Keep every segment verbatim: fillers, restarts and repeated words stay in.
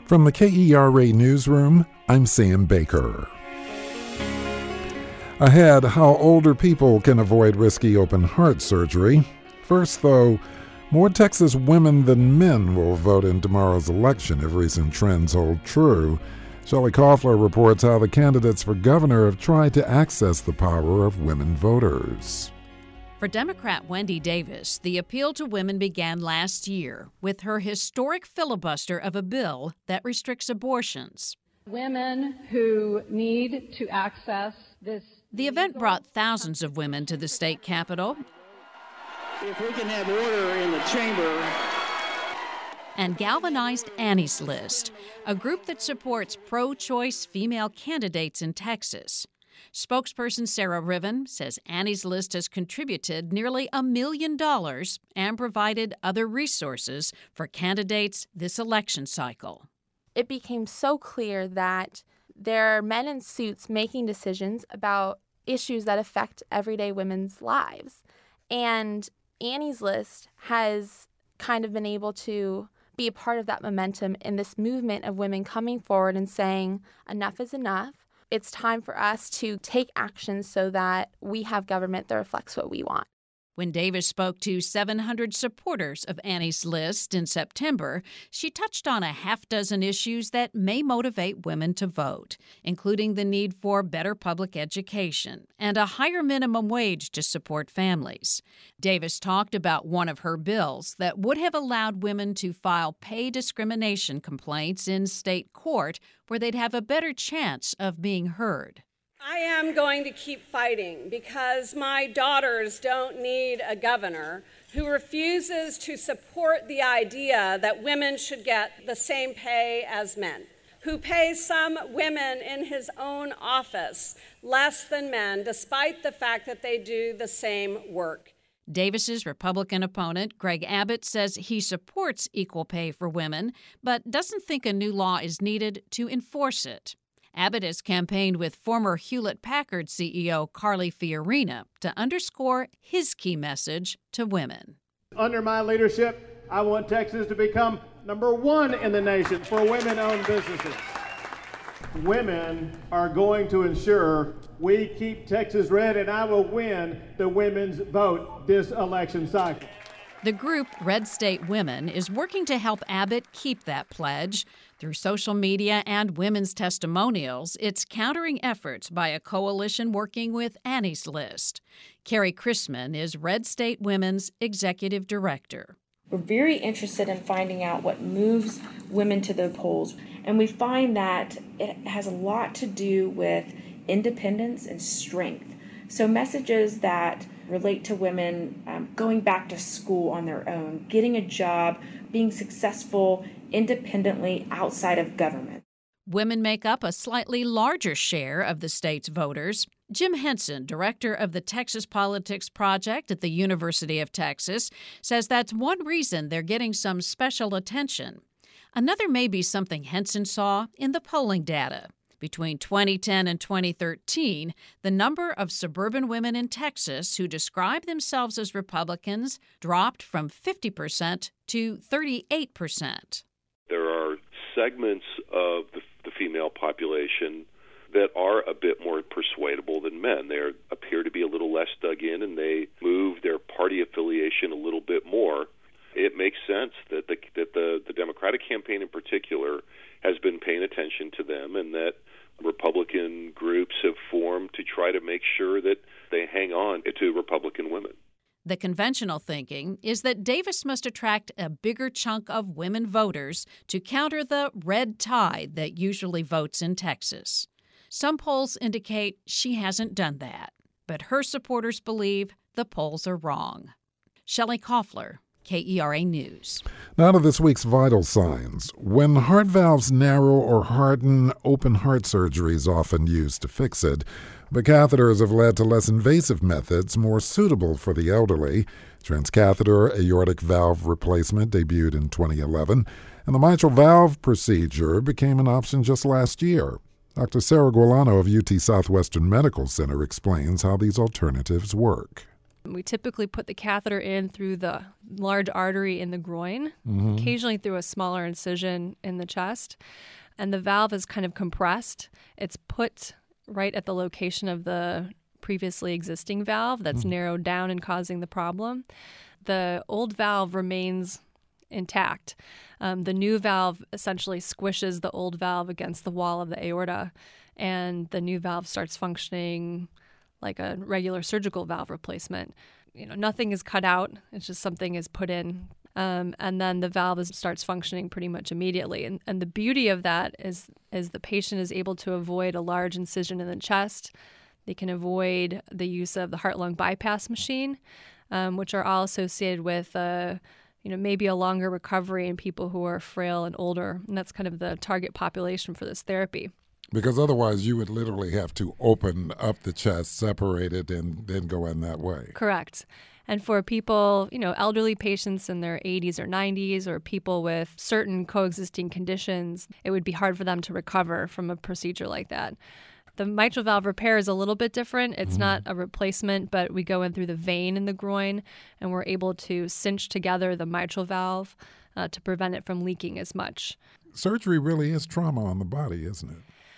From the K E R A Newsroom, I'm Sam Baker. Ahead, how older people can avoid risky open heart surgery. First, though, more Texas women than men will vote in tomorrow's election if recent trends hold true. Shelley Koffler reports how the candidates for governor have tried to access the power of women voters. For Democrat Wendy Davis, the appeal to women began last year with her historic filibuster of a bill that restricts abortions. Women who need to access this. The event brought thousands of women to the state capitol. If we can have order in the chamber. And galvanized Annie's List, a group that supports pro-choice female candidates in Texas. Spokesperson Sarah Riven says Annie's List has contributed nearly a million dollars and provided other resources for candidates this election cycle. It became so clear that there are men in suits making decisions about issues that affect everyday women's lives. And Annie's List has kind of been able to be a part of that momentum in this movement of women coming forward and saying, enough is enough. It's time for us to take action so that we have government that reflects what we want. When Davis spoke to seven hundred supporters of Annie's List in September, she touched on a half dozen issues that may motivate women to vote, including the need for better public education and a higher minimum wage to support families. Davis talked about one of her bills that would have allowed women to file pay discrimination complaints in state court where they'd have a better chance of being heard. I am going to keep fighting because my daughters don't need a governor who refuses to support the idea that women should get the same pay as men, who pays some women in his own office less than men despite the fact that they do the same work. Davis's Republican opponent, Greg Abbott, says he supports equal pay for women, but doesn't think a new law is needed to enforce it. Abbott has campaigned with former Hewlett-Packard C E O Carly Fiorina to underscore his key message to women. Under my leadership, I want Texas to become number one in the nation for women-owned businesses. Women are going to ensure we keep Texas red, and I will win the women's vote this election cycle. The group Red State Women is working to help Abbott keep that pledge. Through social media and women's testimonials, it's countering efforts by a coalition working with Annie's List. Carrie Chrisman is Red State Women's executive director. We're very interested in finding out what moves women to the polls, and we find that it has a lot to do with independence and strength. So messages that relate to women um, going back to school on their own, getting a job, being successful independently outside of government. Women make up a slightly larger share of the state's voters. Jim Henson, director of the Texas Politics Project at the University of Texas, says that's one reason they're getting some special attention. Another may be something Henson saw in the polling data. Between twenty ten and twenty thirteen, the number of suburban women in Texas who describe themselves as Republicans dropped from fifty percent to thirty-eight percent. There are segments of the, the female population that are a bit more persuadable than men. They are, appear to be a little less dug in, and they move their party affiliation a little bit more. It makes sense that the, that the, the Democratic campaign in particular has been paying attention to them, and that Republican groups have formed to try to make sure that they hang on to Republican women. The conventional thinking is that Davis must attract a bigger chunk of women voters to counter the red tide that usually votes in Texas. Some polls indicate she hasn't done that, but her supporters believe the polls are wrong. Shelley Koffler, K E R A News. Now to this week's vital signs. When heart valves narrow or harden, open heart surgery is often used to fix it. But catheters have led to less invasive methods more suitable for the elderly. Transcatheter aortic valve replacement debuted in twenty eleven, and the mitral valve procedure became an option just last year. Doctor Sarah Guilano of U T Southwestern Medical Center explains how these alternatives work. We typically put the catheter in through the large artery in the groin, Mm-hmm. occasionally through a smaller incision in the chest. And the valve is kind of compressed. It's put right at the location of the previously existing valve that's Mm-hmm. narrowed down and causing the problem. The old valve remains intact. Um, the new valve essentially squishes the old valve against the wall of the aorta, and the new valve starts functioning like a regular surgical valve replacement. You know, nothing is cut out. It's just something is put in. Um, and then the valve is, starts functioning pretty much immediately. And, and the beauty of that is, is the patient is able to avoid a large incision in the chest. They can avoid the use of the heart-lung bypass machine, um, which are all associated with, uh, you know, maybe a longer recovery in people who are frail and older. And that's kind of the target population for this therapy. Because otherwise you would literally have to open up the chest, separate it, and then go in that way. Correct. And for people, you know, elderly patients in their eighties or nineties, or people with certain coexisting conditions, it would be hard for them to recover from a procedure like that. The mitral valve repair is a little bit different. It's Mm-hmm. not a replacement, but we go in through the vein in the groin, and we're able to cinch together the mitral valve uh, to prevent it from leaking as much. Surgery really is trauma on the body, isn't it?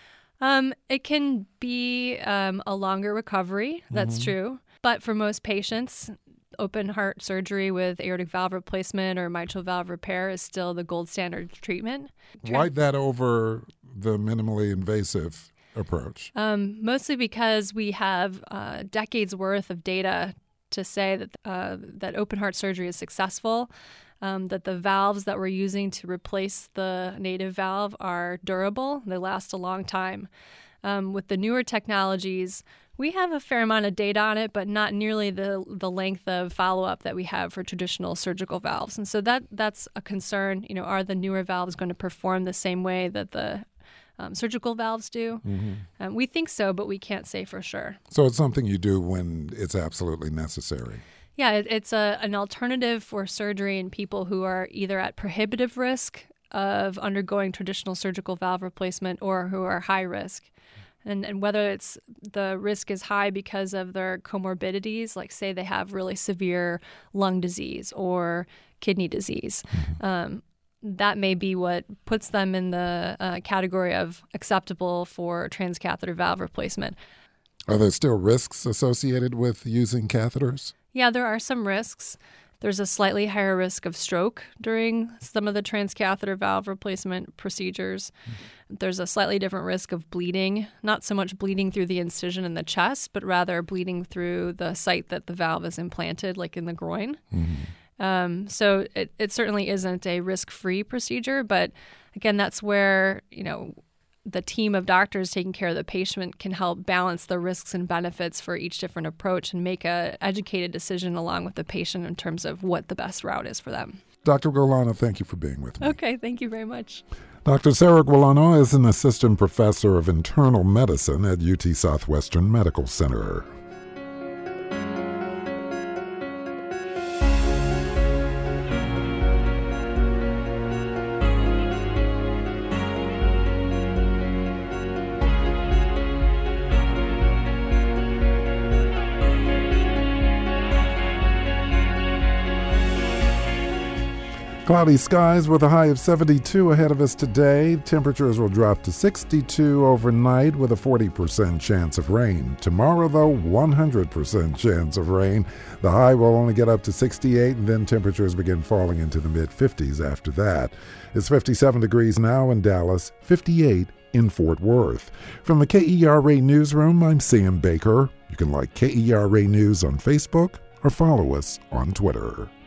Um, it can be um, a longer recovery. That's Mhm. true. But for most patients, open heart surgery with aortic valve replacement or mitral valve repair is still the gold standard treatment. Why that over the minimally invasive approach? Um, mostly because we have uh, decades worth of data to say that uh, that open heart surgery is successful, um, that the valves that we're using to replace the native valve are durable. They last a long time. Um, with the newer technologies, we have a fair amount of data on it, but not nearly the the length of follow-up that we have for traditional surgical valves. And so that that's a concern. You know, are the newer valves going to perform the same way that the um, surgical valves do? Mm-hmm. Um, we think so, but we can't say for sure. So it's something you do when it's absolutely necessary. Yeah, it, it's a, an alternative for surgery in people who are either at prohibitive risk of undergoing traditional surgical valve replacement or who are high risk. And, and whether it's the risk is high because of their comorbidities, like say they have really severe lung disease or kidney disease, um, that may be what puts them in the uh, category of acceptable for transcatheter valve replacement. Are there still risks associated with using catheters? Yeah, there are some risks. There's a slightly higher risk of stroke during some of the transcatheter valve replacement procedures. Mm-hmm. There's a slightly different risk of bleeding, not so much bleeding through the incision in the chest, but rather bleeding through the site that the valve is implanted, like in the groin. Mm-hmm. Um, so it, it certainly isn't a risk-free procedure, but again, that's where, you know, the team of doctors taking care of the patient can help balance the risks and benefits for each different approach and make an educated decision along with the patient in terms of what the best route is for them. Doctor Guilano, thank you for being with me. Okay, thank you very much. Doctor Sarah Guilano is an assistant professor of internal medicine at U T Southwestern Medical Center. Cloudy skies with a high of seventy-two ahead of us today. Temperatures will drop to sixty-two overnight with a forty percent chance of rain. Tomorrow, though, one hundred percent chance of rain. The high will only get up to sixty-eight, and then temperatures begin falling into the mid-fifties after that. It's fifty-seven degrees now in Dallas, fifty-eight in Fort Worth. From the K E R A Newsroom, I'm Sam Baker. You can like K E R A News on Facebook or follow us on Twitter.